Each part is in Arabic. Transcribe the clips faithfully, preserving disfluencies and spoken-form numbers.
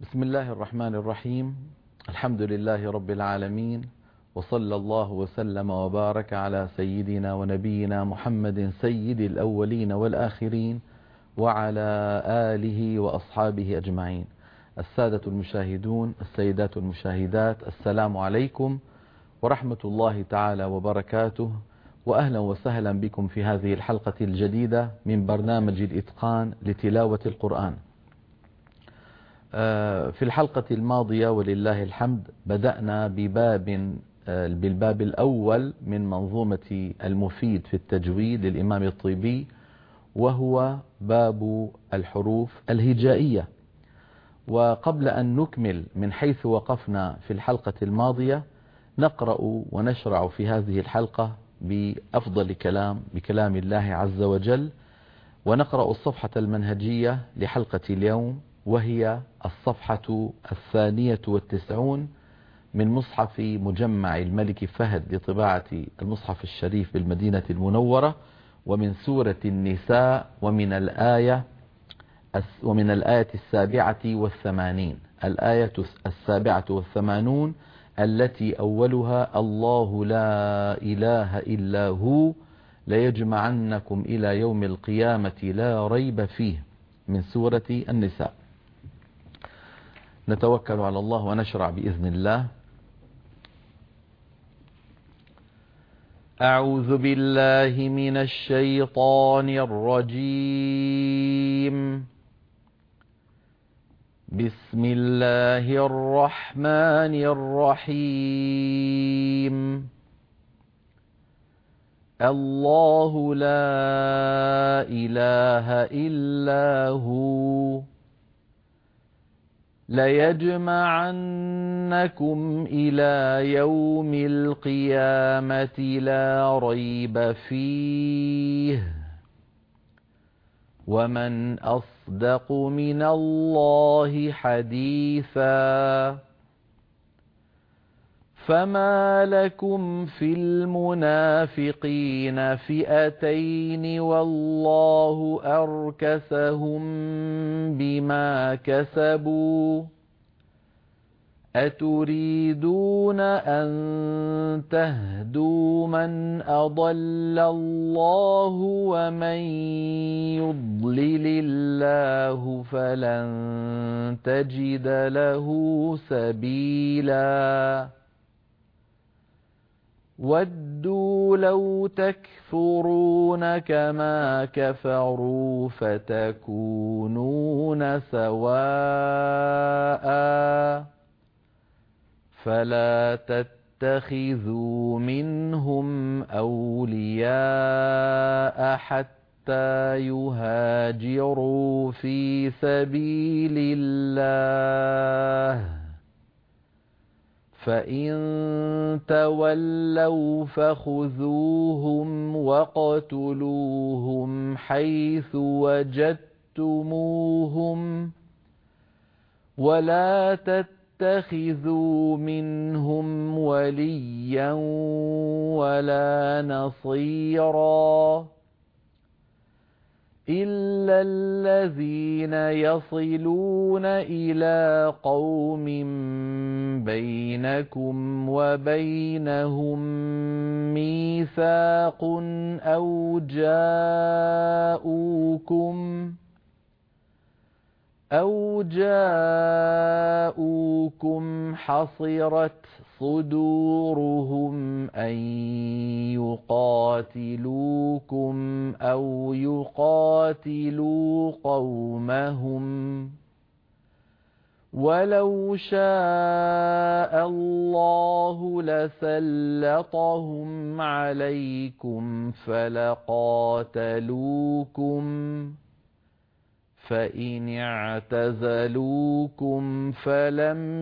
بسم الله الرحمن الرحيم. الحمد لله رب العالمين، وصلى الله وسلم وبارك على سيدنا ونبينا محمد سيد الأولين والآخرين وعلى آله وأصحابه أجمعين. السادة المشاهدون، السيدات المشاهدات، السلام عليكم ورحمة الله تعالى وبركاته، وأهلا وسهلا بكم في هذه الحلقة الجديدة من برنامج الإتقان لتلاوة القرآن. في الحلقة الماضية ولله الحمد بدأنا بباب بالباب الأول من منظومة المفيد في التجويد للإمام الطيبي، وهو باب الحروف الهجائية. وقبل أن نكمل من حيث وقفنا في الحلقة الماضية، نقرأ ونشرع في هذه الحلقة بأفضل كلام بكلام الله عز وجل، ونقرأ الصفحة المنهجية لحلقة اليوم، وهي الصفحة الثانية والتسعون من مصحف مجمع الملك فهد لطباعة المصحف الشريف بالمدينة المنورة، ومن سورة النساء، ومن الآية ومن الآية السابعة والثمانين الآية السابعة والثمانون التي أولها: الله لا إله إلا هو ليجمعنكم إلى يوم القيامة لا ريب فيه، من سورة النساء. نتوكل على الله ونشرع بإذن الله. أعوذ بالله من الشيطان الرجيم. بسم الله الرحمن الرحيم. الله لا إله إلا هو ليجمعنكم إلى يوم القيامة لا ريب فيه، ومن أصدق من الله حديثا. فما لكم في المنافقين فئتين والله أركسهم بما كسبوا، أتريدون أن تهدوا من أضل الله ومن يضلل الله فلن تجد له سبيلا. ودوا لو تكفرون كما كفروا فتكونون سواء، فلا تتخذوا منهم أولياء حتى يهاجروا في سبيل الله، فإن تولوا فخذوهم واقتلوهم حيث وجدتموهم، ولا تتخذوا منهم وليا ولا نصيرا، إلا الذين يصلون إلى قوم بينكم وبينهم ميثاق أو جاءوكم أو جاءوكم حصرت صدورهم أن يقاتلوكم أو يقاتلوا قومهم، ولو شاء الله لسلطهم عليكم فلقاتلوكم، فإن اعتزلوكم فلم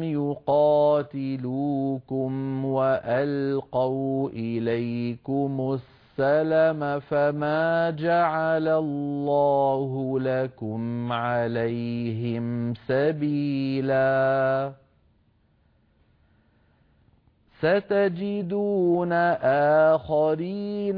يقاتلوكم وألقوا إليكم السلم فما جعل الله لكم عليهم سبيلا. ستجدون آخرين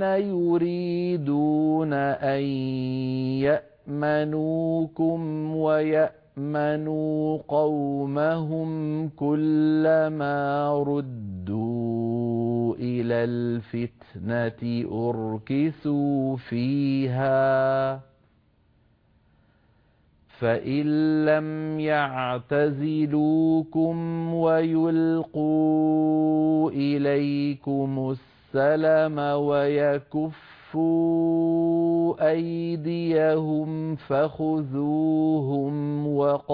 يريدون أن يأتوا يأمنوكم ويأمنوا يأمنوا قومهم كلما ردوا إلى الفتنة أركسوا فيها فإن لم يعتزلوكم ويلقوا إليكم السلم ويكفوا أيديهم فخذوهم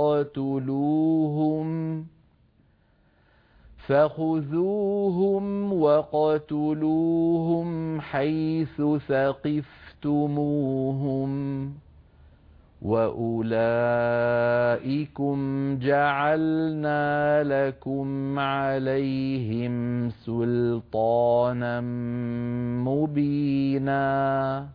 وقتلوهم فخذوهم وقتلوهم حيث ثقفتموهم وأولئكم جعلنا لكم عليهم سلطانا مبينا.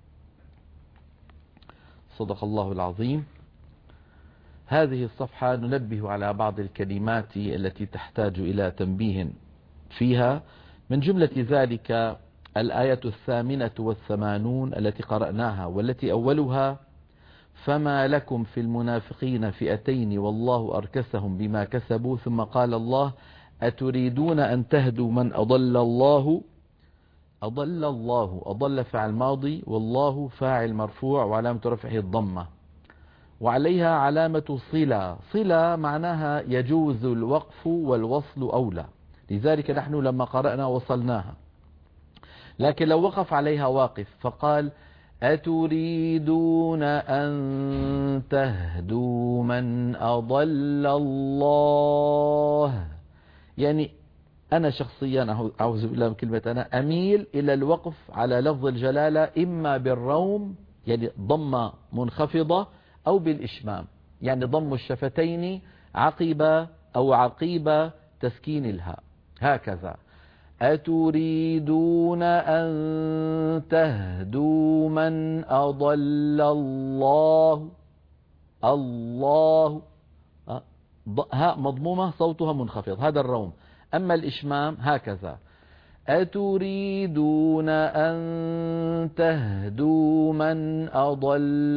صدق الله العظيم. هذه الصفحة ننبه على بعض الكلمات التي تحتاج إلى تنبيه فيها، من جملة ذلك الآية الثامنة والثمانون التي قرأناها، والتي أولها فما لكم في المنافقين فئتين والله أركسهم بما كسبوا، ثم قال الله أتريدون أن تهدوا من أضل الله أضل الله أضل فعل ماضي والله فاعل مرفوع وعلامة رفعه الضمة، وعليها علامة صلة. صلة معناها يجوز الوقف والوصل أولى، لذلك نحن لما قرأنا وصلناها. لكن لو وقف عليها واقف فقال أتريدون أن تهدوا من أضل الله، يعني أنا شخصيا أعوذ بالله من كلمة أنا أميل إلى الوقف على لفظ الجلالة إما بالروم يعني ضمة منخفضة أو بالإشمام يعني ضم الشفتين عقب أو عقيب تسكين الهاء، هكذا أتريدون أن تهدوا من أضل الله الله هاء مضمومة صوتها منخفض، هذا الروم. أما الإشمام هكذا أتريدون أن تهدوا من أضل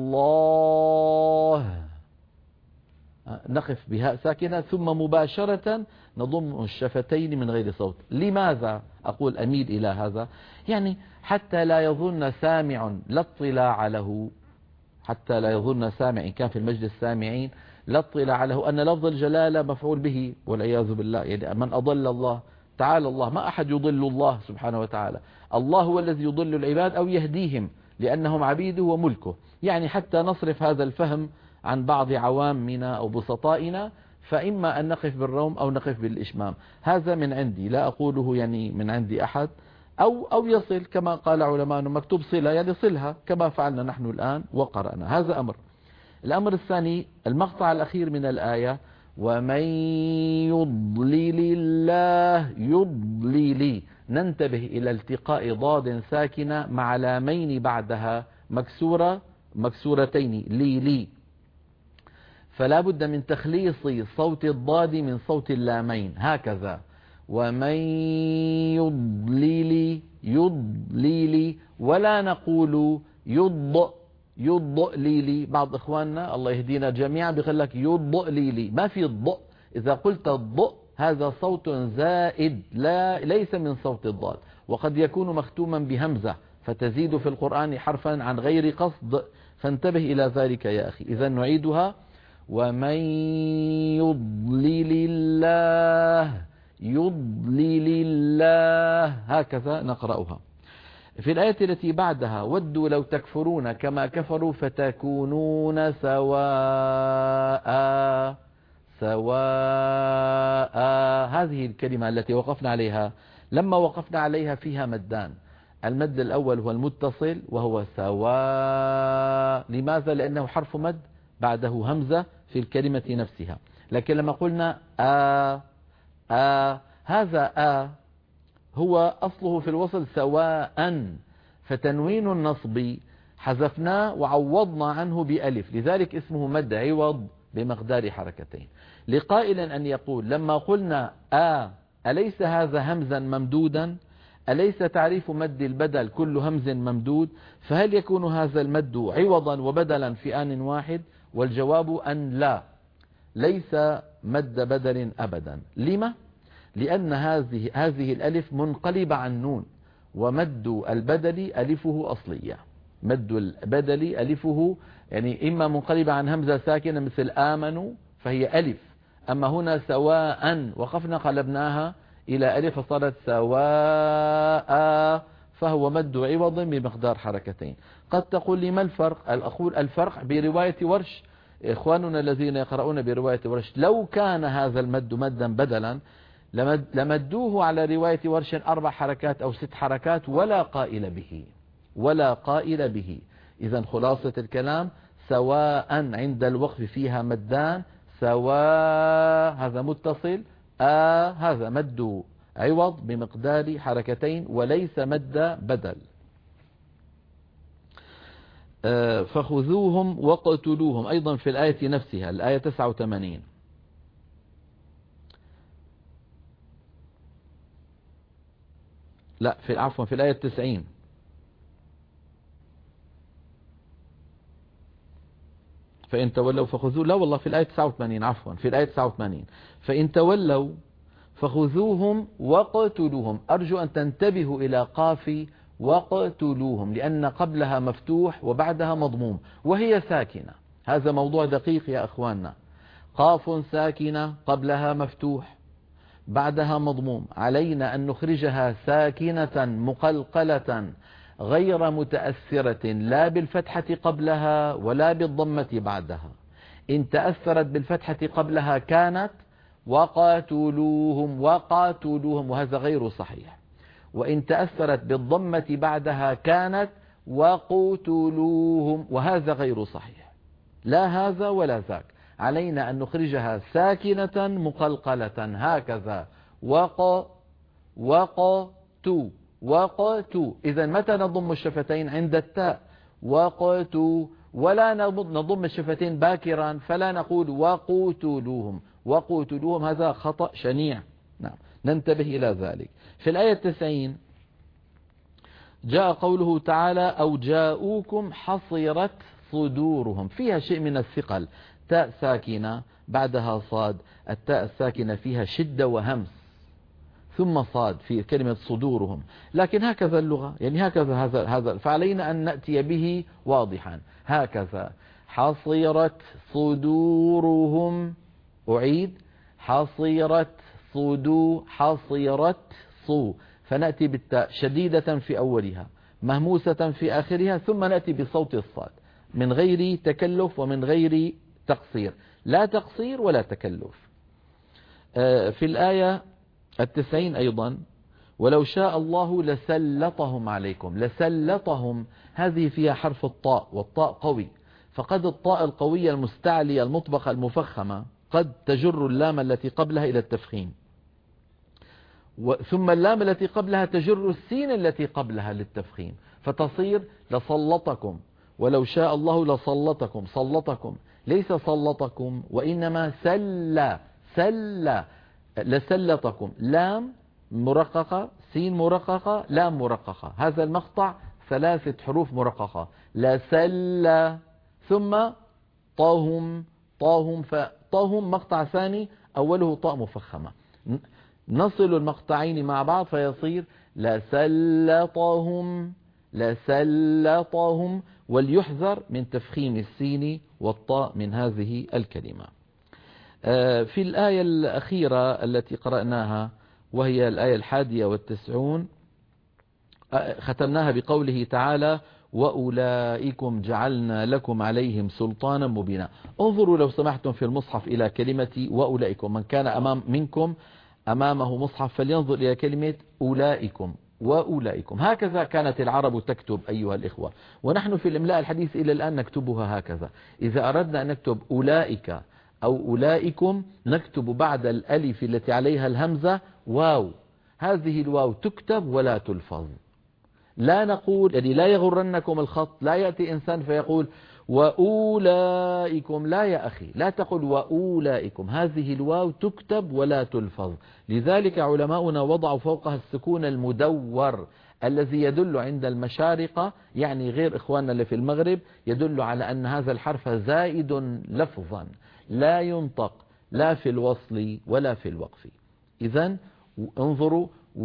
الله، نقف بهاء ساكنة ثم مباشرة نضم الشفتين من غير صوت. لماذا أقول أميل إلى هذا؟ يعني حتى لا يظن سامع لا اطلاع له، حتى لا يظن سامع إن كان في المجلس سامعين لا اطلاع له أن لفظ الجلالة مفعول به والعياذ بالله، يعني من أضل الله تعالى الله، ما أحد يضل الله سبحانه وتعالى، الله هو الذي يضل العباد أو يهديهم لأنهم عبيده وملكه. يعني حتى نصرف هذا الفهم عن بعض عوامنا أو بسطائنا، فإما أن نقف بالروم أو نقف بالإشمام. هذا من عندي، لا أقوله يعني من عندي أحد، أو أو يصل كما قال علماء مكتوب صلة يعني صلها كما فعلنا نحن الآن وقرأنا. هذا أمر. الأمر الثاني المقطع الأخير من الآية ومن يضلل الله يضلل، ننتبه إلى التقاء ضاد ساكنة مع لامين بعدها مكسورة مكسورتين لي لي، فلا بد من تخليص صوت الضاد من صوت اللامين، هكذا ومن يضلل يضلل، ولا نقول يض يضلل. بعض إخواننا الله يهدينا جميعا بيقول لك يضلل، ما في الض، إذا قلت الض هذا صوت زائد لا ليس من صوت الضاد، وقد يكون مختوما بهمزة فتزيد في القرآن حرفا عن غير قصد، فانتبه إلى ذلك يا أخي. إذا نعيدها ومن يضلل الله يضلل الله، هكذا نقرأها. في الآية التي بعدها ودوا لو تكفرون كما كفروا فتكونون سواء سواء، هذه الكلمة التي وقفنا عليها لما وقفنا عليها فيها مدان، المد الأول هو المتصل وهو سواء، لماذا؟ لأنه حرف مد بعده همزة في الكلمة نفسها. لكن لما قلنا آ آ هذا آ هو أصله في الوصل سواء، فتنوين النصب حذفناه وعوضنا عنه بألف، لذلك اسمه مد عوض بمقدار حركتين. لقائل أن يقول لما قلنا آ أليس هذا همزا ممدودا؟ أليس تعريف مد البدل كل همز ممدود؟ فهل يكون هذا المد عوضا وبدلا في آن واحد؟ والجواب أن لا، ليس مد بدل أبدا. لما؟ لأن هذه هذه الألف منقلبة عن نون، ومد البدل ألفه أصلية. مد البدل ألفه يعني إما منقلبة عن همزة ساكنة مثل آمنوا فهي ألف، أما هنا سواء وقفنا قلبناها إلى ألف فصارت سواء، فهو مد عوض بمقدار حركتين. قد تقول لي ما الفرق؟ أقول الفرق برواية ورش. إخواننا الذين يقرؤون برواية ورش لو كان هذا المد مدا بدلا لمد لمدوه على رواية ورش أربع حركات أو ست حركات ولا قائل به، ولا قائل به. إذا خلاصة الكلام سواء عند الوقف فيها مدان، سواء هذا متصل، آ هذا مد عوض بمقدار حركتين وليس مد بدل. فخذوهم وقتلوهم أيضا في الآية نفسها، الآية تسعة وثمانين. لا في عفوا في الآية تسعين. فإن تولوا فخذوه، لا والله في الآية تسعة وثمانين، عفوا في الآية تسعة وثمانين. فإن تولوا فخذوهم وقتلوهم. أرجو أن تنتبهوا إلى قاف وقتلوهم، لأن قبلها مفتوح وبعدها مضموم وهي ساكنة. هذا موضوع دقيق يا أخواننا. قاف ساكنة قبلها مفتوح بعدها مضموم، علينا أن نخرجها ساكنة مقلقلة غير متأثرة لا بالفتحة قبلها ولا بالضمة بعدها. إن تأثرت بالفتحة قبلها كانت وقاتلوهم وقاتلوهم، وهذا غير صحيح. وإن تأثرت بالضمة بعدها كانت وقتلوهم، وهذا غير صحيح. لا هذا ولا ذاك، علينا أن نخرجها ساكنة مقلقلة هكذا، وق وقتو وقتو. إذا متى نضم الشفتين؟ عند التاء، وقتو. ولا نضم الشفتين باكرا، فلا نقول وقتلوهم وقتلوهم، هذا خطأ شنيع. نعم ننتبه إلى ذلك. في الآية التسعين جاء قوله تعالى أو جاءوكم حصيرت صدورهم، فيها شيء من الثقل، تاء ساكنة بعدها صاد، التاء الساكنة فيها شدة وهمس ثم صاد في كلمة صدورهم، لكن هكذا اللغة، يعني هكذا هذا هذا فعلينا أن نأتي به واضحا هكذا. حصيرت صدورهم، أعيد، حصيرت صدو حصيرت صو، فنأتي بالتاء شديدة في أولها مهموسة في آخرها، ثم نأتي بصوت الصاد من غير تكلف ومن غير تقصير، لا تقصير ولا تكلف. في الآية التسعين أيضا ولو شاء الله لسلطهم عليكم، لسلطهم هذه فيها حرف الطاء، والطاء قوي، فقد الطاء القوية المستعلية المطبقة المفخمة قد تجر اللام التي قبلها إلى التفخيم، ثم اللام التي قبلها تجر السين التي قبلها للتفخيم، فتصير لسلطكم. ولو شاء الله لسلطكم، سلطكم ليس سلطكم وإنما سل سل لسلطكم، لام مرققة سين مرققة لام مرققة، هذا المقطع ثلاثة حروف مرققة، لسل ثم طاهم طاهم، فطاهم مقطع ثاني أوله طاء مفخمة، نصل المقطعين مع بعض فيصير لسلطهم لسلطهم. وليحذر من تفخيم السين والطاء من هذه الكلمة. في الآية الأخيرة التي قرأناها وهي الآية الحادية والتسعون ختمناها بقوله تعالى وأولئكم جعلنا لكم عليهم سلطانا مبينا. انظروا لو سمحتم في المصحف إلى كلمة وأولئكم، من كان أمام منكم أمامه مصحف فلينظر إلى كلمة أولئكم وأولئكم. هكذا كانت العرب تكتب أيها الإخوة، ونحن في الإملاء الحديث إلى الآن نكتبها هكذا. إذا أردنا أن نكتب أولئك أو أولئكم نكتب بعد الألف التي عليها الهمزة واو، هذه الواو تكتب ولا تلفظ. لا نقول يعني لا يغرنكم الخط، لا يأتي إنسان فيقول وأولئكم، لا يا أخي، لا تقل وأولئكم، هذه الواو تكتب ولا تلفظ. لذلك علماؤنا وضعوا فوقها السكون المدور الذي يدل عند المشارقة يعني غير إخواننا اللي في المغرب يدل على أن هذا الحرف زائد لفظا لا ينطق لا في الوصل ولا في الوقف. إذن انظروا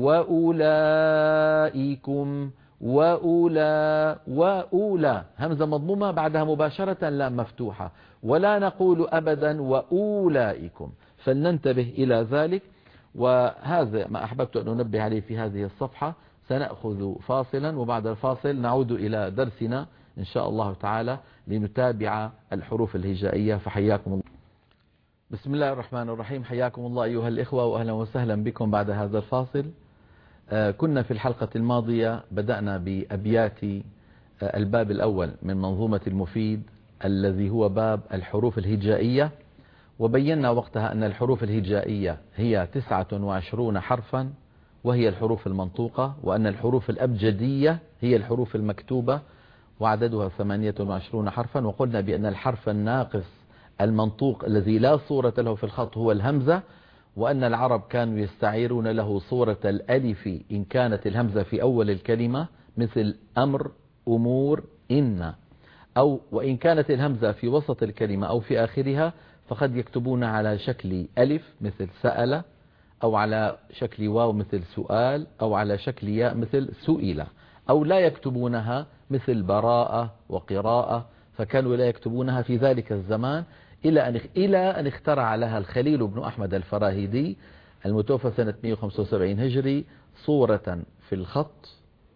وأولئكم وأولى وأولى همزة مضمومة بعدها مباشرة لا مفتوحة، ولا نقول أبدا وأولئكم، فلننتبه إلى ذلك. وهذا ما أحببت أن أنبه عليه في هذه الصفحة. سنأخذ فاصلا وبعد الفاصل نعود إلى درسنا إن شاء الله تعالى لنتابع الحروف الهجائية. فحياكم الله. بسم الله الرحمن الرحيم. حياكم الله أيها الإخوة وأهلا وسهلا بكم بعد هذا الفاصل. كنا في الحلقة الماضية بدأنا بأبيات الباب الأول من منظومة المفيد الذي هو باب الحروف الهجائية، وبينا وقتها أن الحروف الهجائية هي تسعة وعشرون حرفا وهي الحروف المنطوقة، وأن الحروف الأبجدية هي الحروف المكتوبة وعددها ثمانية وعشرون حرفا. وقلنا بأن الحرف الناقص المنطوق الذي لا صورة له في الخط هو الهمزة، وأن العرب كانوا يستعيرون له صورة الألف إن كانت الهمزة في أول الكلمة مثل أمر أمور إن، أو وإن كانت الهمزة في وسط الكلمة أو في آخرها فقد يكتبون على شكل ألف مثل سأل، أو على شكل واو مثل سؤال، أو على شكل ياء مثل سئل، أو لا يكتبونها مثل براءة وقراءة، فكانوا لا يكتبونها في ذلك الزمان إلى أن إلى أن اخترع لها الخليل بن أحمد الفراهيدي المتوفى سنة مئة وخمسة وسبعين هجري صورة في الخط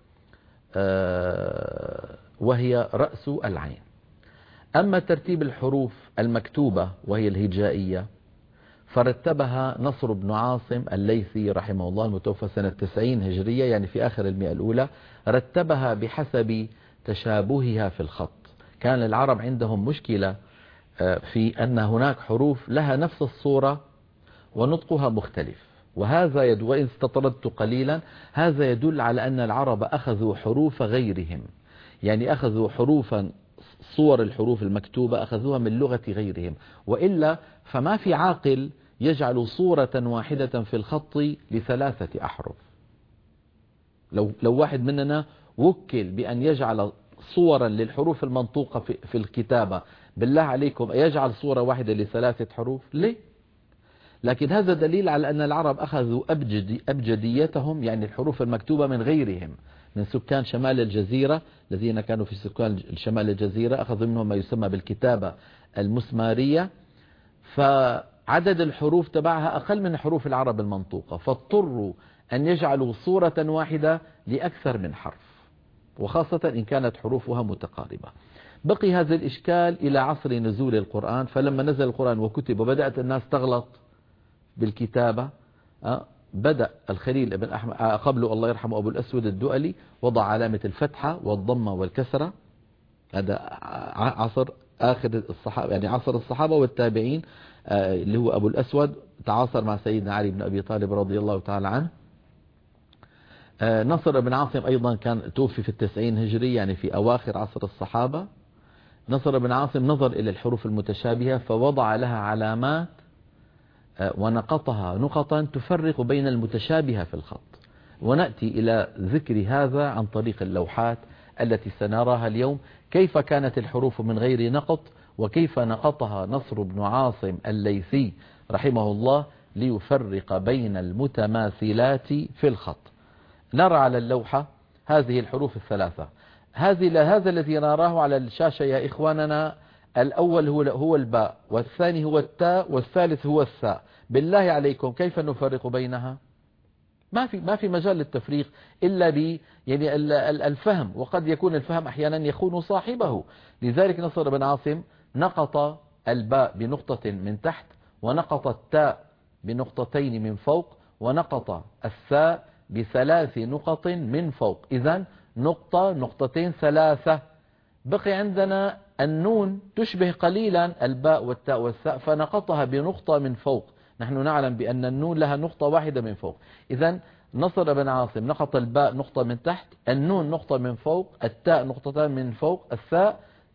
وهي رأس العين. أما ترتيب الحروف المكتوبة وهي الهجائية فرتبها نصر بن عاصم الليثي رحمه الله المتوفى سنة تسعين هجرية يعني في آخر المئة الأولى، رتبها بحسب تشابهها في الخط. كان العرب عندهم مشكلة في أن هناك حروف لها نفس الصورة ونطقها مختلف، وهذا يدل، وإن استطردت قليلا هذا يدل على أن العرب أخذوا حروف غيرهم، يعني أخذوا حروفا صور الحروف المكتوبة أخذوها من لغة غيرهم، وإلا فما في عاقل يجعل صورة واحدة في الخط لثلاثة أحرف. لو, لو واحد مننا وكل بأن يجعل صورا للحروف المنطوقة في, في الكتابة، بالله عليكم يجعل صورة واحدة لثلاثة حروف؟ ليه؟ لكن هذا دليل على أن العرب أخذوا أبجدي أبجديتهم، يعني الحروف المكتوبة من غيرهم، من سكان شمال الجزيرة الذين كانوا في سكان شمال الجزيرة أخذوا منهم ما يسمى بالكتابة المسمارية، فعدد الحروف تبعها أقل من حروف العرب المنطوقة، فاضطروا أن يجعلوا صورة واحدة لأكثر من حرف، وخاصة إن كانت حروفها متقاربة. بقي هذا الإشكال إلى عصر نزول القرآن، فلما نزل القرآن وكتب وبدأت الناس تغلط بالكتابة بدأ الخليل بن أحمد قبله الله يرحمه أبو الأسود الدؤلي وضع علامة الفتحة والضمة والكسرة. هذا عصر آخر الصحابة، يعني عصر الصحابة والتابعين، اللي هو أبو الأسود تعاصر مع سيدنا علي بن أبي طالب رضي الله تعالى عنه. نصر بن عاصم أيضا كان توفي في التسعين هجري يعني في أواخر عصر الصحابة. نصر بن عاصم نظر إلى الحروف المتشابهة فوضع لها علامات ونقطها نقطا تفرق بين المتشابهة في الخط، ونأتي إلى ذكر هذا عن طريق اللوحات التي سنراها اليوم، كيف كانت الحروف من غير نقط وكيف نقطها نصر بن عاصم الليثي رحمه الله ليفرق بين المتماثلات في الخط. نرى على اللوحة هذه الحروف الثلاثة، هذه هذا الذي نراه على الشاشة يا إخواننا، الأول هو هو الباء، والثاني هو التاء، والثالث هو الثاء. بالله عليكم كيف نفرق بينها؟ ما في ما في مجال للتفريق إلا ب يعني الفهم، وقد يكون الفهم أحيانا يخون صاحبه. لذلك نصر بن عاصم نقط الباء بنقطة من تحت، ونقط التاء بنقطتين من فوق، ونقط الثاء بثلاث نقط من فوق. إذن نقطة نقطتين ثلاثة. بقي عندنا النون تشبه قليلا الباء والتاء والثاء فنقطها بنقطة من فوق. نحن نعلم بأن النون لها نقطة واحدة من فوق. إذن نصر بن عاصم نقط الباء نقطة من تحت، النون نقطة من فوق، التاء نقطتان من فوق، الثاء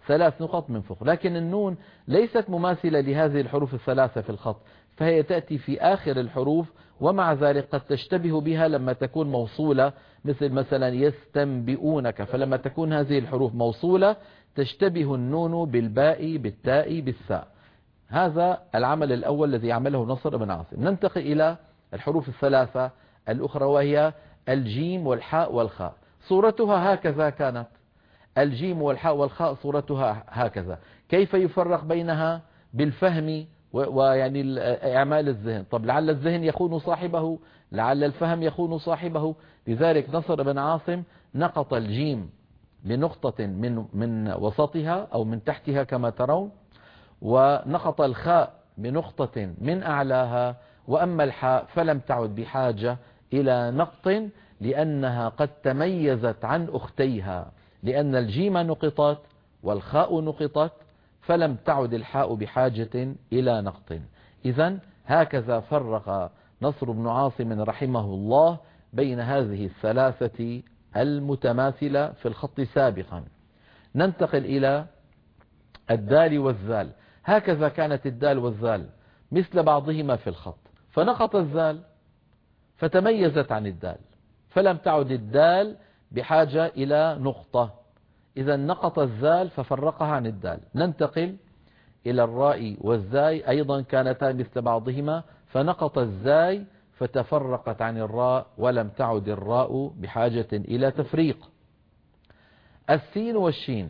ثلاث نقط من فوق، لكن النون ليست مماثلة لهذه الحروف الثلاثة في الخط، فهي تأتي في آخر الحروف، ومع ذلك قد تشتبه بها لما تكون موصولة، مثل مثلا يستنبئونك، فلما تكون هذه الحروف موصولة تشتبه النون بالباء بالتاء بالثاء. هذا العمل الأول الذي عمله نصر بن عاصم. ننتقل إلى الحروف الثلاثة الأخرى، وهي الجيم والحاء والخاء. صورتها هكذا كانت، الجيم والحاء والخاء صورتها هكذا. كيف يفرق بينها؟ بالفهم ويعني إعمال الذهن. طب لعل الذهن يخون صاحبه، لعل الفهم يخون صاحبه. لذلك نصر بن عاصم نقط الجيم بنقطة من من وسطها أو من تحتها كما ترون، ونقط الخاء بنقطة من أعلاها، وأما الحاء فلم تعد بحاجة إلى نقط لأنها قد تميزت عن أختيها، لأن الجيم نقطت والخاء نقطت، فلم تعد الحاء بحاجة إلى نقط. إذن هكذا فرق نصر بن عاصم رحمه الله بين هذه الثلاثة المتماثلة في الخط سابقا. ننتقل إلى الدال والذال. هكذا كانت الدال والذال مثل بعضهما في الخط، فنقط الذال فتميزت عن الدال، فلم تعد الدال بحاجة إلى نقطة، إذا نقط الذال ففرقها عن الدال. ننتقل إلى الراء والزاي، أيضا كانتا مثل بعضهما، فنقط الزاي فتفرقت عن الراء، ولم تعد الراء بحاجة إلى تفريق. السين والشين،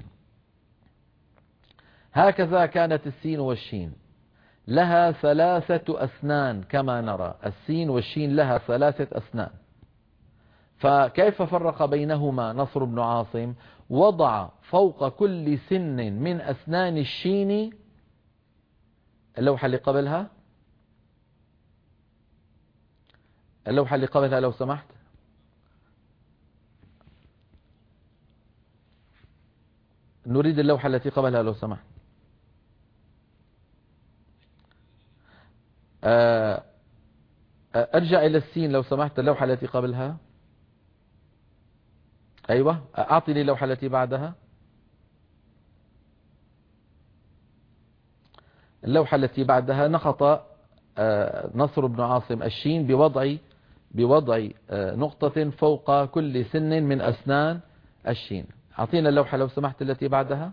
هكذا كانت السين والشين، لها ثلاثة أسنان كما نرى، السين والشين لها ثلاثة أسنان. فكيف فرق بينهما نصر بن عاصم؟ وضع فوق كل سن من أسنان الشين، اللوحة اللي قبلها، اللوحة اللي قبلها لو سمحت، نريد اللوحة التي قبلها لو سمحت. ارجع إلى السين لو سمحت، اللوحة التي قبلها. أيوة، أعطني اللوحة التي بعدها، اللوحة التي بعدها. نقط نصر بن عاصم الشين بوضع بوضع نقطة فوق كل سن من أسنان الشين. أعطينا اللوحة لو سمحت التي بعدها.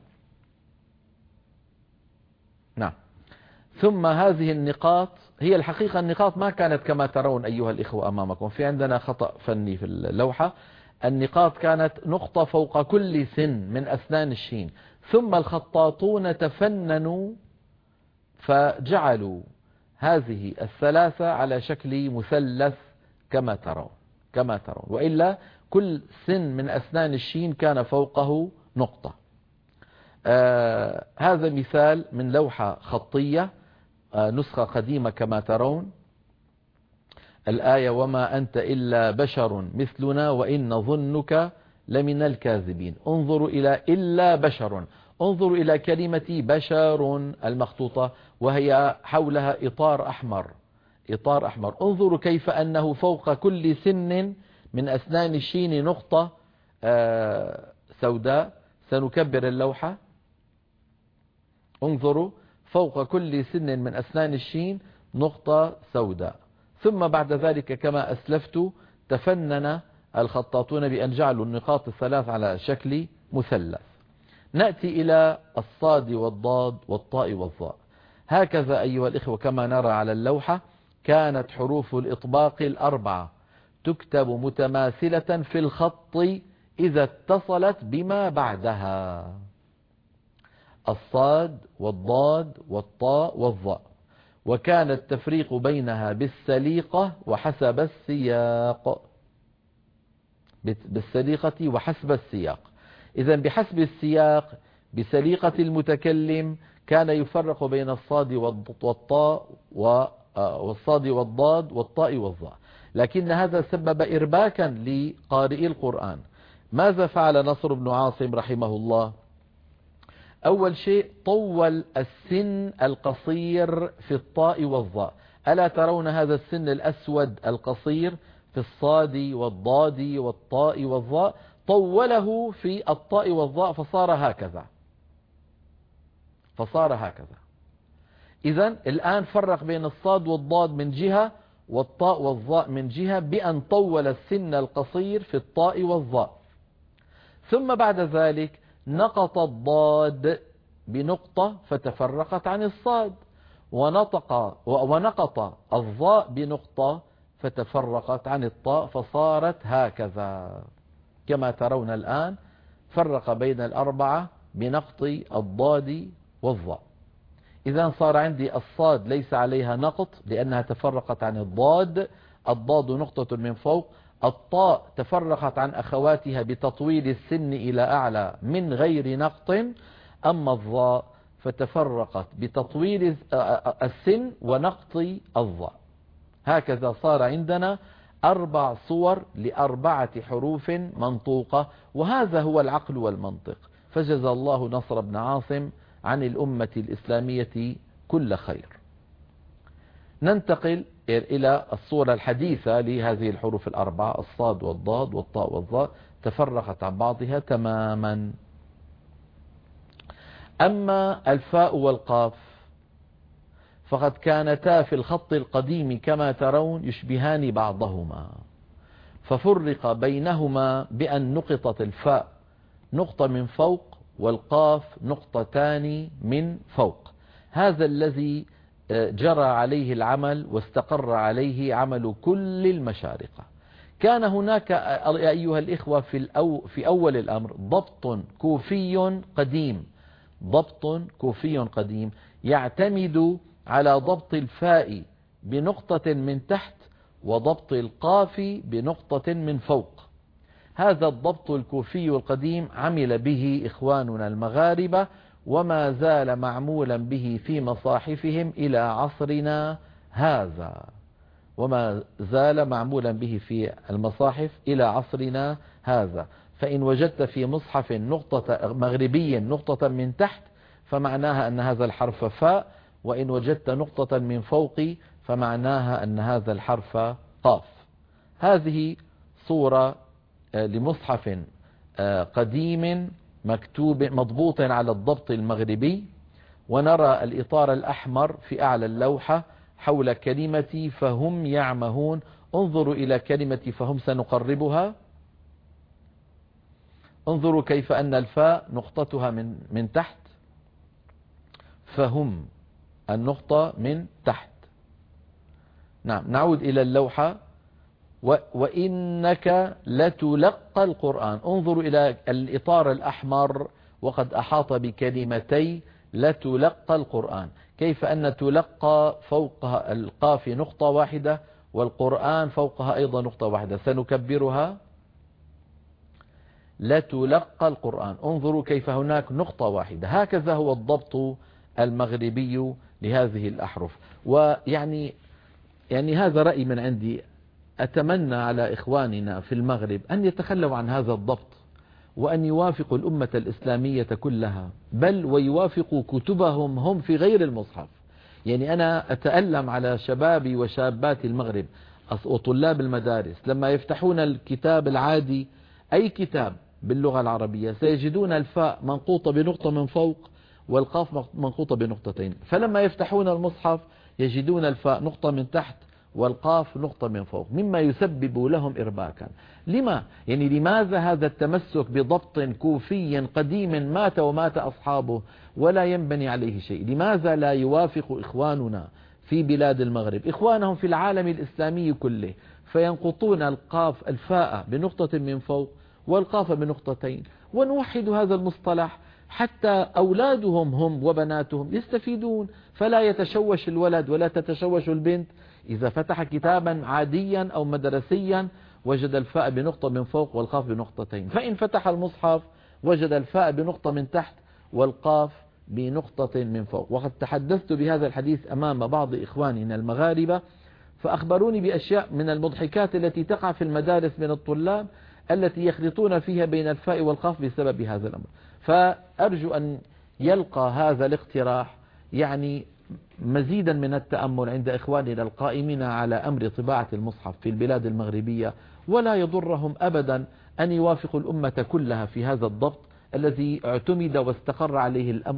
نعم. ثم هذه النقاط هي الحقيقة، النقاط ما كانت كما ترون أيها الإخوة أمامكم، في عندنا خطأ فني في اللوحة. النقاط كانت نقطة فوق كل سن من أسنان الشين، ثم الخطاطون تفننوا فجعلوا هذه الثلاثة على شكل مثلث كما ترون كما ترون وإلا كل سن من أسنان الشين كان فوقه نقطة. آه هذا مثال من لوحة خطية، آه نسخة قديمة كما ترون. الآية وما أنت إلا بشر مثلنا وإن نظنك لمن الكاذبين. انظروا إلى إلا بشر، انظروا إلى كلمة بشر المخطوطة وهي حولها إطار أحمر، إطار أحمر. انظروا كيف أنه فوق كل سن من أسنان الشين نقطة آه سوداء. سنكبر اللوحة. انظروا فوق كل سن من أسنان الشين نقطة سوداء. ثم بعد ذلك كما أسلفت تفنن الخطاطون بأن جعلوا النقاط الثلاث على شكل مثلث. نأتي إلى الصاد والضاد والطاء والظاء. هكذا أيها الإخوة كما نرى على اللوحة كانت حروف الإطباق الأربعة تكتب متماثلة في الخط إذا اتصلت بما بعدها، الصاد والضاد والطاء والظاء، وكان التفريق بينها بالسليقة وحسب السياق، بالسليقة وحسب السياق. إذا بحسب السياق بسليقة المتكلم كان يفرق بين الصاد والطاء والصاد والضاد والطاء والظاء، لكن هذا سبب إرباكا لقارئي القرآن. ماذا فعل نصر بن عاصم رحمه الله؟ أول شيء طول السن القصير في الطاء والظاء. ألا ترون هذا السن الأسود القصير في الصاد والضاد والطاء والظاء؟ طوله في الطاء والظاء فصار هكذا، فصار هكذا. إذن الآن فرق بين الصاد والضاد من جهة والطاء والظاء من جهة بأن طول السن القصير في الطاء والظاء. ثم بعد ذلك نقط الضاد بنقطة فتفرقت عن الصاد، ونطق ونقط الظاء بنقطة فتفرقت عن الطاء، فصارت هكذا كما ترون الآن. فرق بين الأربعة بنقط الضاد والظاء. إذا صار عندي الصاد ليس عليها نقط لأنها تفرقت عن الضاد، الضاد نقطة من فوق. الطاء تفرقت عن أخواتها بتطويل السن إلى أعلى من غير نقط. أما الظاء فتفرقت بتطويل السن ونقط الظاء. هكذا صار عندنا أربع صور لأربعة حروف منطوقة، وهذا هو العقل والمنطق. فجزى الله نصر بن عاصم عن الأمة الإسلامية كل خير. ننتقل إلى الصورة الحديثة لهذه الحروف الأربعة، الصاد والضاد والطاء والظاء، تفرقت عن بعضها تماما. أما الفاء والقاف فقد كانتا في الخط القديم كما ترون يشبهان بعضهما، ففرق بينهما بأن نقطت الفاء نقطة من فوق والقاف نقطتان من فوق. هذا الذي جرى عليه العمل واستقر عليه عمل كل المشارقة. كان هناك أيها الإخوة في, الأو في أول الأمر ضبط كوفي قديم، ضبط كوفي قديم يعتمد على ضبط الفاء بنقطة من تحت وضبط القاف بنقطة من فوق. هذا الضبط الكوفي القديم عمل به إخواننا المغاربة، وما زال معمولا به في مصاحفهم إلى عصرنا هذا، وما زال معمولا به في المصاحف إلى عصرنا هذا. فإن وجدت في مصحف نقطة مغربي نقطة من تحت فمعناها أن هذا الحرف فاء، وإن وجدت نقطة من فوق فمعناها أن هذا الحرف قاف. هذه صورة لمصحف قديم مكتوب مضبوط على الضبط المغربي، ونرى الإطار الأحمر في أعلى اللوحة حول كلمة فهم يعمهون. انظروا إلى كلمة فهم، سنقربها. انظروا كيف أن الفاء نقطتها من من تحت، فهم النقطة من تحت. نعم، نعود إلى اللوحة. وإنك لتلقى القرآن. انظروا إلى الإطار الأحمر وقد أحاط بكلمتي لتلقى القرآن، كيف أن تلقى فوقها القاف نقطة واحدة والقرآن فوقها أيضا نقطة واحدة. سنكبرها. لتلقى القرآن، انظروا كيف هناك نقطة واحدة. هكذا هو الضبط المغربي لهذه الأحرف. ويعني يعني هذا رأي من عندي، أتمنى على إخواننا في المغرب أن يتخلوا عن هذا الضبط، وأن يوافقوا الأمة الإسلامية كلها، بل ويوافقوا كتبهم هم في غير المصحف. يعني أنا أتألم على شبابي وشابات المغرب وطلاب المدارس لما يفتحون الكتاب العادي، أي كتاب باللغة العربية، سيجدون الفاء منقوطة بنقطة من فوق والقاف منقوطة بنقطتين، فلما يفتحون المصحف يجدون الفاء نقطة من تحت والقاف نقطة من فوق، مما يسبب لهم إرباكا. لما؟ يعني لماذا هذا التمسك بضبط كوفي قديم مات ومات أصحابه ولا ينبني عليه شيء؟ لماذا لا يوافق إخواننا في بلاد المغرب إخوانهم في العالم الإسلامي كله، فينقطون القاف الفاء بنقطة من فوق والقاف بنقطتين، ونوحد هذا المصطلح حتى أولادهم هم وبناتهم يستفيدون، فلا يتشوش الولد ولا تتشوش البنت إذا فتح كتابا عاديا أو مدرسيا وجد الفاء بنقطة من فوق والقاف بنقطتين، فإن فتح المصحف وجد الفاء بنقطة من تحت والقاف بنقطة من فوق. وقد تحدثت بهذا الحديث أمام بعض إخواننا المغاربة، فأخبروني بأشياء من المضحكات التي تقع في المدارس من الطلاب التي يخلطون فيها بين الفاء والقاف بسبب هذا الأمر. فأرجو أن يلقى هذا الاقتراح يعني مزيدا من التأمل عند إخواننا القائمين على أمر طباعة المصحف في البلاد المغربية، ولا يضرهم أبدا أن يوافقوا الأمة كلها في هذا الضبط الذي اعتمد واستقر عليه الأمر.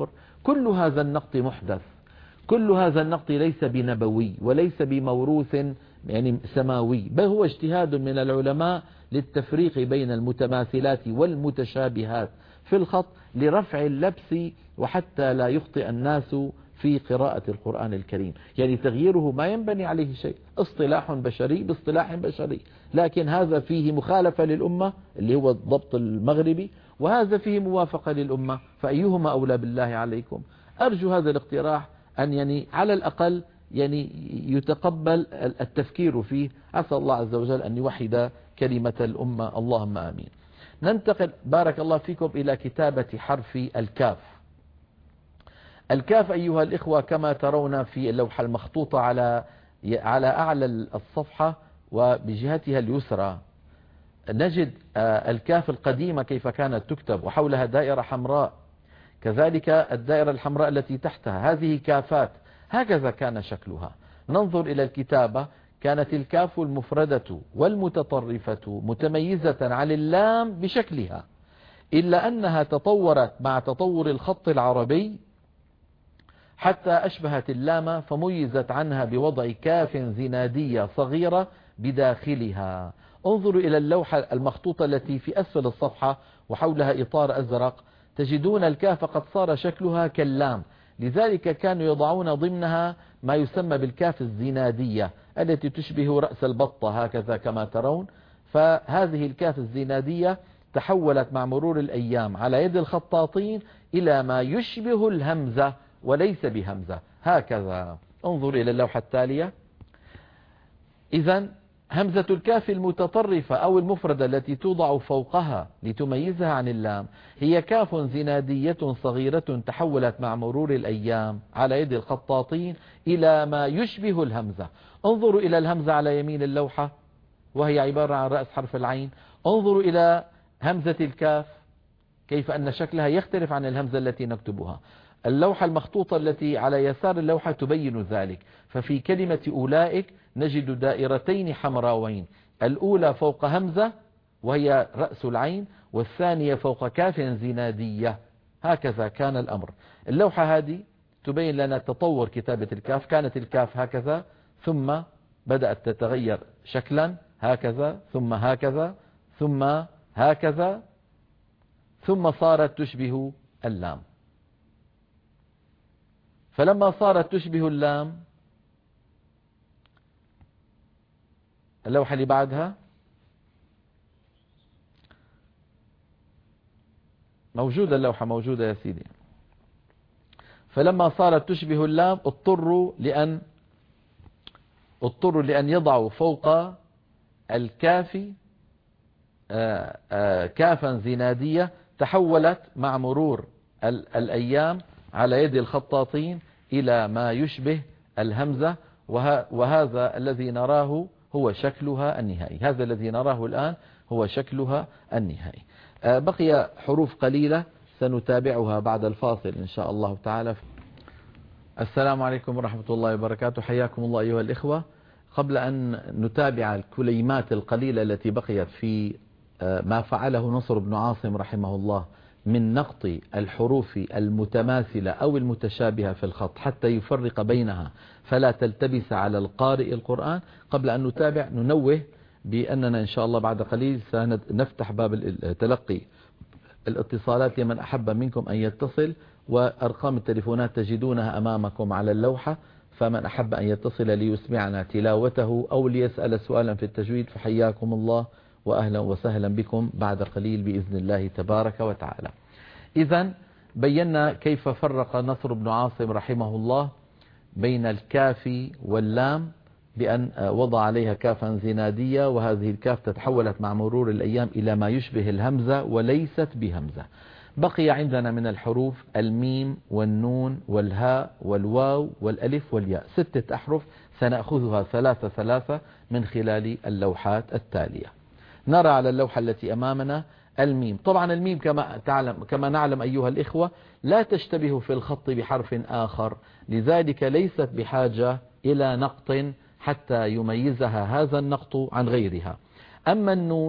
كل هذا النقط محدث، كل هذا النقط ليس بنبوي وليس بموروث يعني سماوي، بل هو اجتهاد من العلماء للتفريق بين المتماثلات والمتشابهات في الخط لرفع اللبس وحتى لا يخطئ الناس في قراءة القرآن الكريم. يعني تغييره ما ينبني عليه شيء، اصطلاح بشري باصطلاح بشري، لكن هذا فيه مخالفة للأمة اللي هو الضبط المغربي، وهذا فيه موافقة للأمة، فأيهما أولى بالله عليكم؟ أرجو هذا الاقتراح أن يعني على الأقل يعني يتقبل التفكير فيه. عسى الله عز وجل أن يوحد كلمة الأمة، اللهم آمين. ننتقل بارك الله فيكم إلى كتابة حرف الكاف. الكاف أيها الإخوة كما ترون في اللوحة المخطوطة على على أعلى الصفحة وبجهتها اليسرى، نجد الكاف القديمة كيف كانت تكتب وحولها دائرة حمراء، كذلك الدائرة الحمراء التي تحتها، هذه كافات، هكذا كان شكلها. ننظر إلى الكتابة، كانت الكاف المفردة والمتطرفة متميزة عن اللام بشكلها، إلا أنها تطورت مع تطور الخط العربي حتى أشبهت اللام، فميزت عنها بوضع كاف زنادية صغيرة بداخلها. انظروا إلى اللوحة المخطوطة التي في أسفل الصفحة وحولها إطار أزرق، تجدون الكاف قد صار شكلها كاللام، لذلك كانوا يضعون ضمنها ما يسمى بالكاف الزنادية التي تشبه رأس البطة هكذا كما ترون. فهذه الكاف الزنادية تحولت مع مرور الأيام على يد الخطاطين إلى ما يشبه الهمزة وليس بهمزة هكذا. انظر إلى اللوحة التالية. إذن همزة الكاف المتطرفة أو المفردة التي توضع فوقها لتميزها عن اللام هي كاف زنادية صغيرة تحولت مع مرور الأيام على يد الخطاطين إلى ما يشبه الهمزة. انظروا إلى الهمزة على يمين اللوحة وهي عبارة عن رأس حرف العين. انظروا إلى همزة الكاف كيف أن شكلها يختلف عن الهمزة التي نكتبها. اللوحة المخطوطة التي على يسار اللوحة تبين ذلك. ففي كلمة أولئك نجد دائرتين حمراوين، الأولى فوق همزة وهي رأس العين، والثانية فوق كاف زنادية. هكذا كان الأمر. اللوحة هذه تبين لنا تطور كتابة الكاف. كانت الكاف هكذا، ثم بدأت تتغير شكلا هكذا، ثم هكذا، ثم هكذا، ثم صارت تشبه اللام. فلما صارت تشبه اللام، اللوحة اللي بعدها موجودة، اللوحة موجودة يا سيدي. فلما صارت تشبه اللام اضطروا لأن اضطروا لأن يضعوا فوق الكاف كافا زنادية تحولت مع مرور الأيام على يد الخطاطين إلى ما يشبه الهمزة، وهذا الذي نراه هو شكلها النهائي. هذا الذي نراه الآن هو شكلها النهائي. بقي حروف قليلة سنتابعها بعد الفاصل إن شاء الله تعالى. السلام عليكم ورحمة الله وبركاته، حياكم الله أيها الإخوة. قبل أن نتابع الكليمات القليلة التي بقيت في ما فعله نصر بن عاصم رحمه الله من نقط الحروف المتماثلة أو المتشابهة في الخط حتى يفرق بينها فلا تلتبس على القارئ القرآن، قبل أن نتابع ننوه بأننا إن شاء الله بعد قليل سنفتح باب تلقي الاتصالات لمن أحب منكم أن يتصل، وأرقام التليفونات تجدونها أمامكم على اللوحة، فمن أحب أن يتصل ليسمعنا تلاوته أو ليسأل سؤالا في التجويد فحياكم الله وأهلا وسهلا بكم بعد قليل بإذن الله تبارك وتعالى. إذن بينا كيف فرق نصر بن عاصم رحمه الله بين الكاف واللام بأن وضع عليها كافا زنادية، وهذه الكاف تتحولت مع مرور الأيام إلى ما يشبه الهمزة وليست بهمزة. بقي عندنا من الحروف الميم والنون والهاء والواو والألف والياء، ستة أحرف سنأخذها ثلاثة ثلاثة من خلال اللوحات التالية. نرى على اللوحة التي أمامنا الميم. طبعا الميم كما تعلم كما نعلم أيها الإخوة لا تشتبه في الخط بحرف آخر، لذلك ليست بحاجة إلى نقط حتى يميزها هذا النقط عن غيرها. أما النون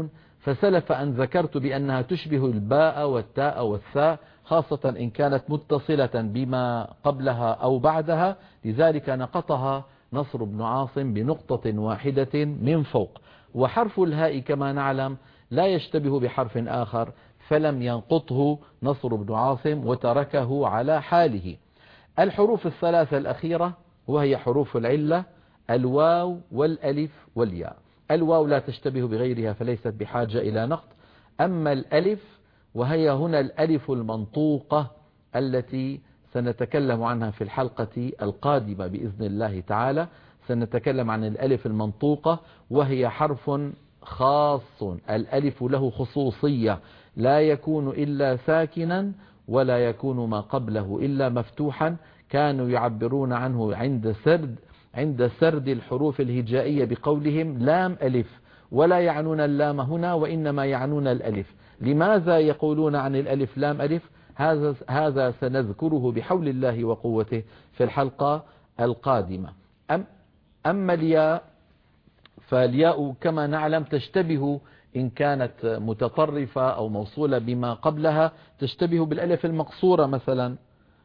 فسلف أن ذكرت بأنها تشبه الباء والتاء والثاء، خاصة إن كانت متصلة بما قبلها أو بعدها، لذلك نقطها نصر بن عاصم بنقطة واحدة من فوق. وحرف الهاء كما نعلم لا يشتبه بحرف آخر، فلم ينقطه نصر بن عاصم وتركه على حاله. الحروف الثلاثة الأخيرة وهي حروف العلة الواو والألف والياء. الواو لا تشتبه بغيرها فليست بحاجة إلى نقط. أما الألف وهي هنا الألف المنطوقة التي سنتكلم عنها في الحلقة القادمة بإذن الله تعالى، سنتكلم عن الألف المنطوقة، وهي حرف خاص. الألف له خصوصية، لا يكون إلا ساكنا ولا يكون ما قبله إلا مفتوحا. كانوا يعبرون عنه عند سرد عند سرد الحروف الهجائية بقولهم لام ألف، ولا يعنون اللام هنا وإنما يعنون الألف. لماذا يقولون عن الألف لام ألف؟ هذا هذا سنذكره بحول الله وقوته في الحلقة القادمة. أم أما الياء فالياء كما نعلم تشتبه إن كانت متطرفة أو موصولة بما قبلها، تشتبه بالألف المقصورة مثلا،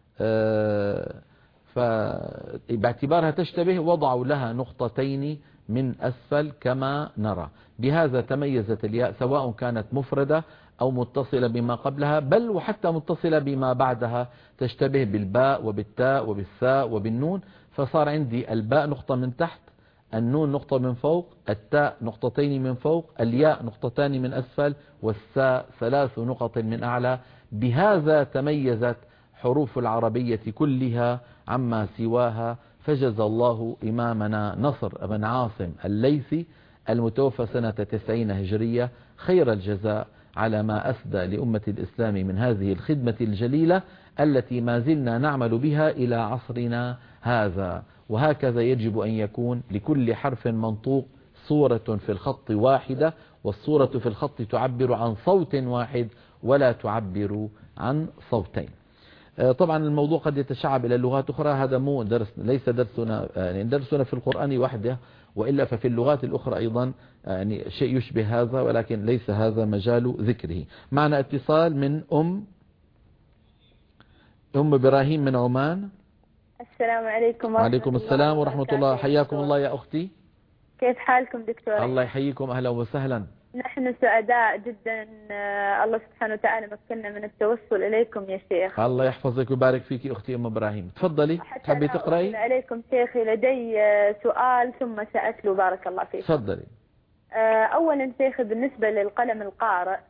فباعتبارها تشتبه وضعوا لها نقطتين من أسفل كما نرى. بهذا تميزت الياء سواء كانت مفردة أو متصلة بما قبلها، بل وحتى متصلة بما بعدها، تشتبه بالباء وبالتاء وبالثاء وبالنون. فصار عندي الباء نقطة من تحت، النون نقطة من فوق، التاء نقطتين من فوق، الياء نقطتان من أسفل، والثاء ثلاث نقط من أعلى. بهذا تميزت حروف العربية كلها عما سواها. فجزى الله إمامنا نصر بن عاصم الليثي المتوفى سنة تسعين هجرية خير الجزاء على ما أسدى لأمة الإسلام من هذه الخدمة الجليلة التي ما زلنا نعمل بها إلى عصرنا هذا. وهكذا يجب أن يكون لكل حرف منطوق صورة في الخط واحدة، والصورة في الخط تعبر عن صوت واحد ولا تعبر عن صوتين. طبعا الموضوع قد يتشعب إلى اللغات أخرى، هذا مو درس، ليس درسنا يعني درسنا في القرآن وحده، وإلا ففي اللغات الأخرى أيضا يعني شيء يشبه هذا، ولكن ليس هذا مجال ذكره. معنا اتصال من أم أم إبراهيم من عمان. السلام عليكم ورحمة وعليكم السلام ورحمة الله. حياكم الله يا أختي. كيف حالكم دكتور؟ الله يحييكم، أهلا وسهلا. نحن سعداء جدا، الله سبحانه وتعالى مكننا من التوصل إليكم يا شيخ. الله يحفظك ويبارك فيك أختي أم إبراهيم. تفضلي، تحبي تقرأي؟ عليكم شيخي، لدي سؤال ثم سأتلو بارك الله فيك. تفضلي. أولا شيخي، بالنسبة للقلم القارئ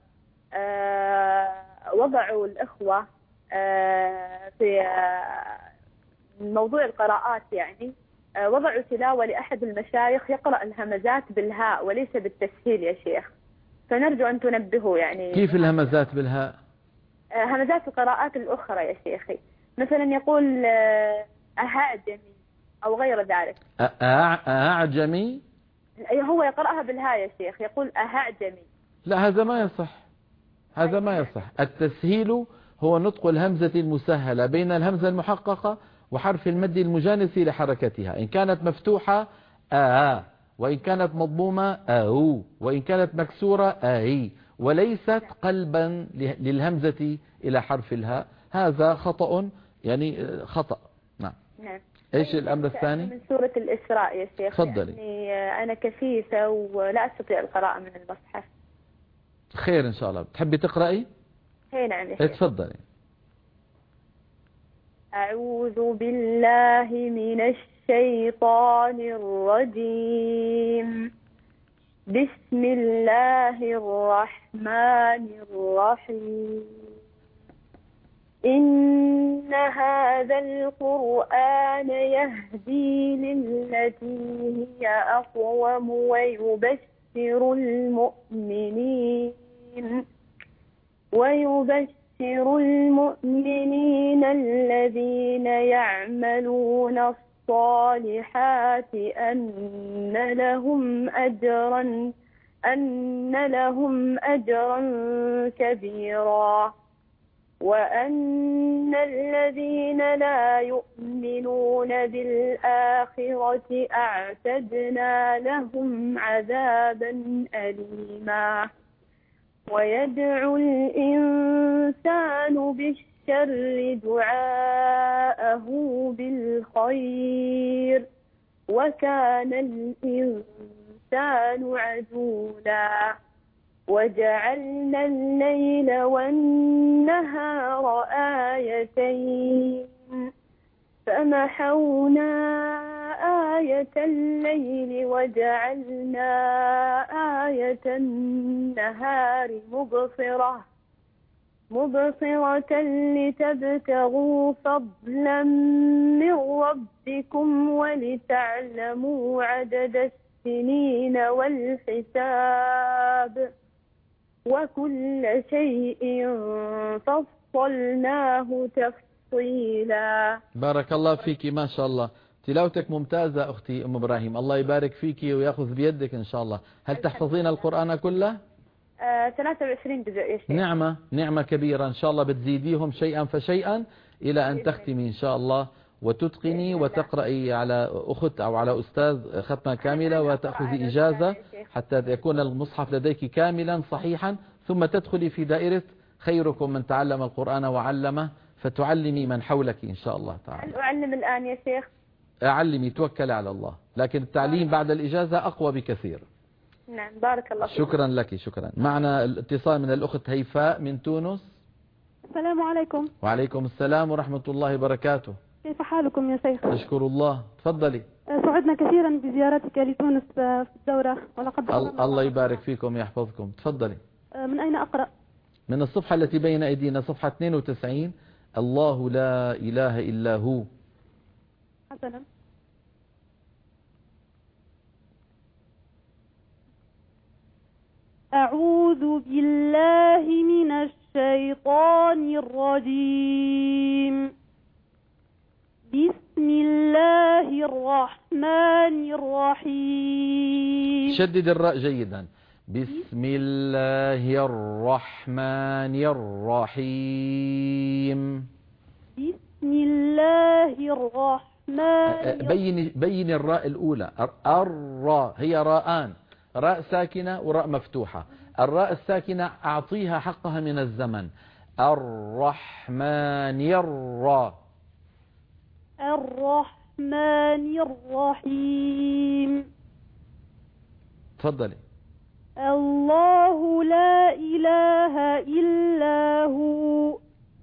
وضعوا الإخوة في موضوع القراءات، يعني وضعوا تلاوة لأحد المشايخ يقرأ الهمزات بالهاء وليس بالتسهيل يا شيخ، فنرجو أن تنبهوا. يعني كيف الهمزات بالهاء؟ همزات القراءات الأخرى يا شيخي، مثلا يقول أهاجمي أو غير ذلك. أعجمي؟ هو يقرأها بالهاء يا شيخ، يقول أهاجمي. لا، هذا ما يصح، هذا ما يصح. التسهيل هو نطق الهمزة المسهلة بين الهمزة المحققة وحرف المد المجانس لحركتها. إن كانت مفتوحة آ، وإن كانت مضمومة آو، وإن كانت مكسورة آي، وليست قلبا للهمزة إلى حرف الهاء. هذا خطأ، يعني خطأ. نعم. نعم. إيش الأمر الثاني؟ من سورة الإسراء يا شيخ. تفضلي. يعني أنا كفيفة ولا أستطيع القراءة من المصحف. خير إن شاء الله. تحبي تقرأي؟ هي نعم يا شيخ. تفضلي. أعوذ بالله من الشيطان الرجيم. بسم الله الرحمن الرحيم. إن هذا القرآن يهدي للتي هي أقوم ويبشر المؤمنين ويبشر المؤمنين الذين يعملون الصالحات أن لهم أجرا أن لهم أجرا كبيرا، وأن الذين لا يؤمنون بالآخرة أعتدنا لهم عذابا أليما. ويدعو الإنسان بالشر دعاءه بالخير وكان الإنسان عجولا وجعلنا الليل والنهار آيتين فمحونا آية الليل وجعلنا آية النهار مبصرة مبصرة لتبتغوا فضلا من ربكم ولتعلموا عدد السنين والحساب وكل شيء فصلناه تفصيلا. بارك الله فيك ما شاء الله، تلاوتك ممتازة أختي أم إبراهيم، الله يبارك فيك ويأخذ بيدك إن شاء الله. هل تحفظين القرآن كله؟ آه، ثلاثة وعشرين جزء يا شيخ. نعمة نعمة كبيرة، إن شاء الله بتزيديهم شيئا فشيئا إلى أن تختمي إن شاء الله وتتقني وتقرأي على أخت أو على أستاذ ختمة كاملة وتأخذي إجازة حتى يكون المصحف لديك كاملا صحيحا، ثم تدخلي في دائرة خيركم من تعلم القرآن وعلمه، فتعلمي من حولك إن شاء الله تعالى. هل أعلم الآن يا شيخ؟ أعلمي، توكلي على الله، لكن التعليم بعد الإجازة أقوى بكثير. نعم بارك الله فيك. شكرا لك شكرا. معنا الاتصال من الأخت هيفاء من تونس. السلام عليكم. وعليكم السلام ورحمة الله وبركاته. كيف حالكم يا شيخ؟ أشكر الله، تفضلي. سعدنا كثيرا بزيارتك لتونس في الدورة ولقد الله يبارك فيكم ويحفظكم، تفضلي. من أين أقرأ؟ من الصفحة التي بين أيدينا، صفحة اثنين وتسعين. الله لا إله إلا هو. حسنا. أعوذ بالله من الشيطان الرجيم. بسم الله الرحمن الرحيم. شدد الراء جيدا. بسم الله الرحمن الرحيم. بسم الله الرحمن. بين بين الراء الأولى. الراء هي راءان، راء ساكنة وراء مفتوحة. الراء الساكنة أعطيها حقها من الزمن. الرحمن الراء. الرحمن الرحيم. تفضلي. الله لا إله إلا هو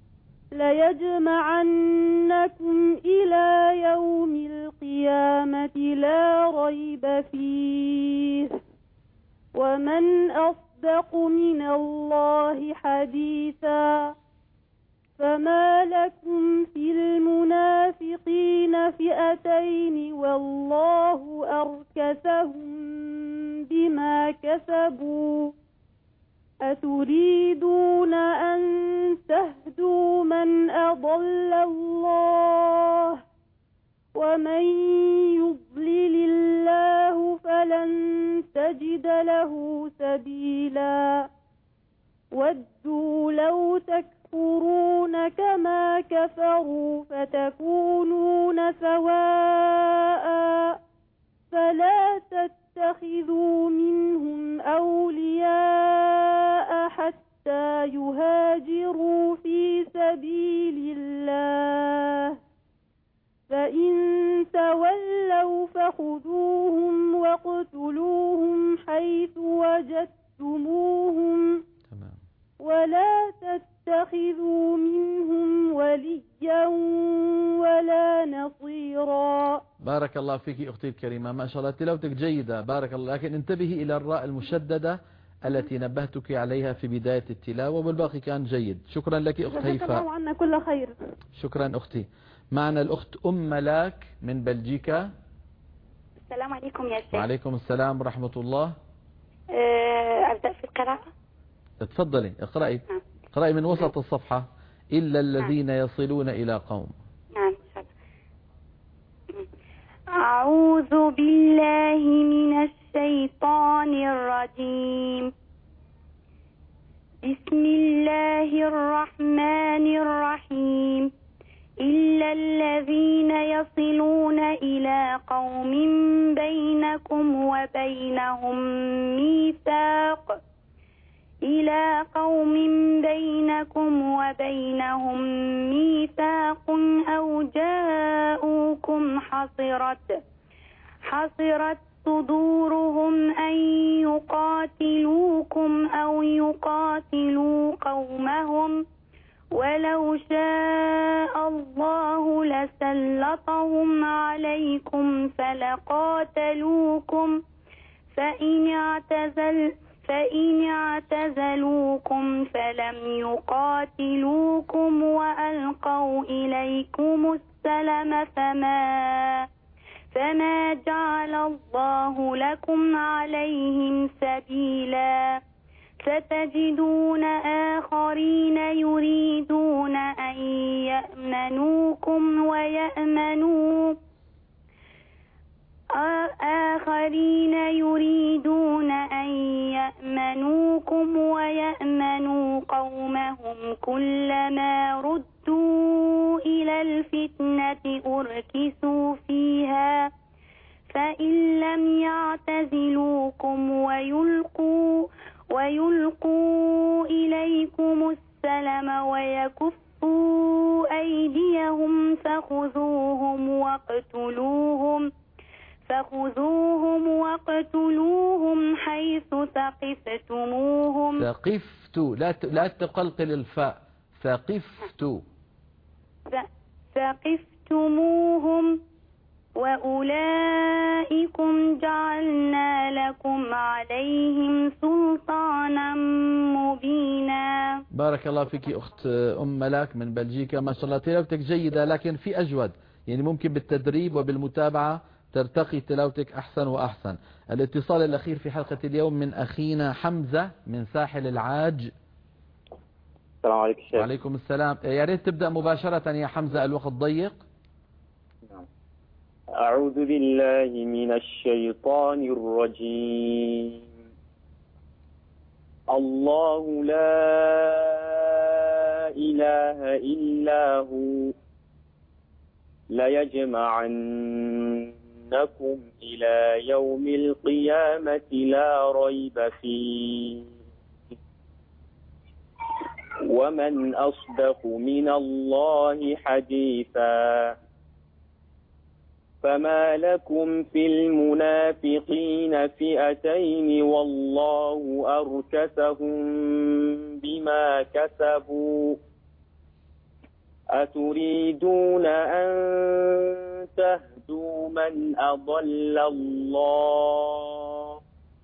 ليجمعنكم إلى يوم القيامة لا ريب فيه ومن أصدق من الله حديثا. فما لكم في المنافقين فئتين والله أركسهم بما كسبوا أتريدون أن تهدوا من أضل الله ومن يضلل الله فلن تجد له سبيلا. ودوا لو تكفرون كما كفروا فتكونون سواء فلا تتخذوا منهم أولياء حتى يهاجروا في سبيل الله فإن تولوا فخذوهم واقتلوهم حيث وجدتموهم ولا تتخذوا منهم وليا ولا نصيرا. بارك الله فيك أختي الكريمة، ما شاء الله تلاوتك جيدة، بارك الله. لكن انتبهي إلى الراء المشددة التي نبهتك عليها في بداية التلاوة والباقي كان جيد. شكرا لك أخت هيفاء. جزاك عنا كل خير. شكرا أختي. معنا الأخت أم ملاك من بلجيكا. السلام عليكم يا شيخ. وعليكم السلام ورحمة الله. أبدأ في القراءة. تفضلي اقرأي. اقرأي من وسط الصفحة. إلا الذين يصلون إلى قوم. نعم. أعوذ بالله من الشيطان الرجيم. بسم الله الرحمن الرحيم. إلا الذين يصلون إلى قوم بينكم وبينهم ميثاق إلى قوم بينكم وبينهم ميثاق أو جاءوكم حصرت حصرت صدورهم أن يقاتلوكم أو يقاتلوا قومهم ولو شاء الله لسلطهم عليكم فلقاتلوكم فإن اعتزل فإن اعتزلوكم فلم يقاتلوكم وألقوا إليكم السلم فما فما جعل الله لكم عليهم سبيلا ستجدون آخرين يريدون أن يأمنوكم ويأمنوا آخرين يريدون أن يأمنوكم ويأمنوا قومهم كلما ردوا إلى الفتنة أركسوا فيها فإن لم يعتزلوكم ويلقوا ويلقوا إليكم السلم ويكفوا أيديهم فخذوهم واقتلوهم فخذوهم واقتلوهم حيث ثقفتموهم. ثقفت لا لا تقلقل الفاء. ثقفت ثقفتموهم وأولئكم جعلنا لكم عليهم سلطانا مبينا. بارك الله فيك أخت أم ملاك من بلجيكا، ما شاء الله تلاوتك جيدة، لكن في أجود، يعني ممكن بالتدريب وبالمتابعة ترتقي تلاوتك أحسن وأحسن. الاتصال الأخير في حلقة اليوم من أخينا حمزة من ساحل العاج. السلام عليكم شيخ. وعليكم السلام. يا ريت تبدأ مباشرة يا حمزة، الوقت ضيق. أعوذ بالله من الشيطان الرجيم. الله لا إله إلا هو ليجمعنكم إلى يوم القيامة لا ريب فيه ومن أصدق من الله حديثا. فما لكم في المنافقين فئتين والله أركسهم بما كسبوا أتريدون أن تهدوا من أضل الله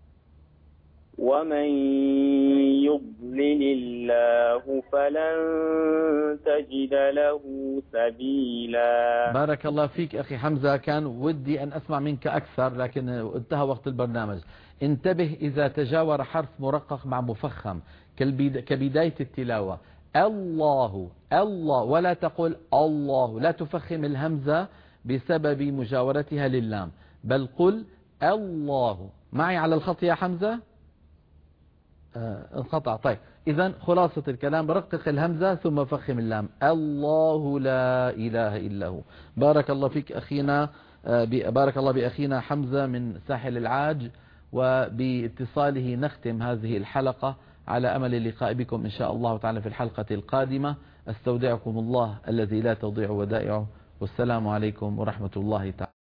ومن يضلل الله فلن تجد له سبيلا. بارك الله فيك أخي حمزة، كان ودي أن أسمع منك أكثر لكن انتهى وقت البرنامج. انتبه إذا تجاور حرف مرقق مع مفخم كبداية التلاوة. الله الله ولا تقول الله، لا تفخم الهمزة بسبب مجاورتها لللام، بل قل الله. معي على الخط يا حمزة؟ آه انقطع. طيب إذن خلاصة الكلام، رقق الهمزة ثم فخم اللام. الله لا إله إلا هو. بارك الله فيك أخينا، آه بارك الله بأخينا حمزة من ساحل العاج، وباتصاله نختم هذه الحلقة على أمل اللقاء بكم إن شاء الله تعالى في الحلقة القادمة. استودعكم الله الذي لا تضيع ودائعه، والسلام عليكم ورحمة الله تعالى.